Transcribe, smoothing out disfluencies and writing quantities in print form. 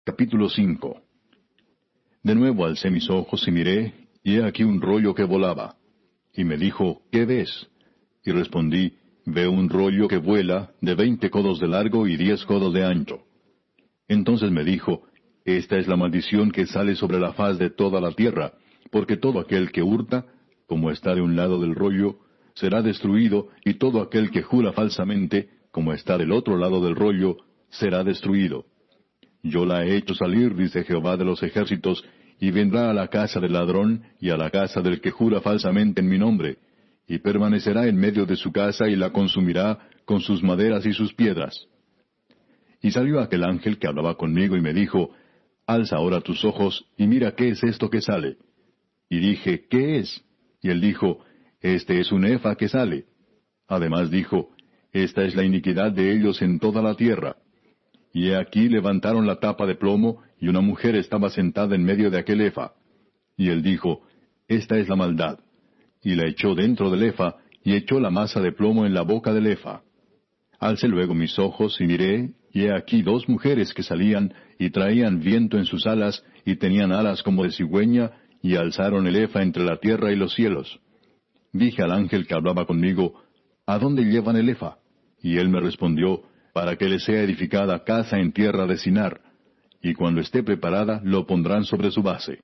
Capítulo 5. De nuevo alcé mis ojos y miré, y he aquí un rollo que volaba. Y me dijo, ¿qué ves? Y respondí, veo un rollo que vuela, de 20 codos de largo y 10 codos de ancho. Entonces me dijo, esta es la maldición que sale sobre la faz de toda la tierra, porque todo aquel que hurta, como está de un lado del rollo, será destruido, y todo aquel que jura falsamente, como está del otro lado del rollo, será destruido. Yo la he hecho salir, dice Jehová de los ejércitos, y vendrá a la casa del ladrón y a la casa del que jura falsamente en mi nombre, y permanecerá en medio de su casa y la consumirá con sus maderas y sus piedras. Y salió aquel ángel que hablaba conmigo y me dijo, alza ahora tus ojos y mira qué es esto que sale. Y dije, ¿qué es? Y él dijo, este es un efa que sale. Además dijo, esta es la iniquidad de ellos en toda la tierra. Y he aquí levantaron la tapa de plomo, y una mujer estaba sentada en medio de aquel efa. Y él dijo, esta es la maldad. Y la echó dentro del efa, y echó la masa de plomo en la boca del efa. Alcé luego mis ojos y miré, y he aquí 2 mujeres que salían, y traían viento en sus alas, y tenían alas como de cigüeña, y alzaron el efa entre la tierra y los cielos. Dije al ángel que hablaba conmigo, ¿a dónde llevan el efa? Y él me respondió, para que le sea edificada casa en tierra de Sinar, y cuando esté preparada lo pondrán sobre su base.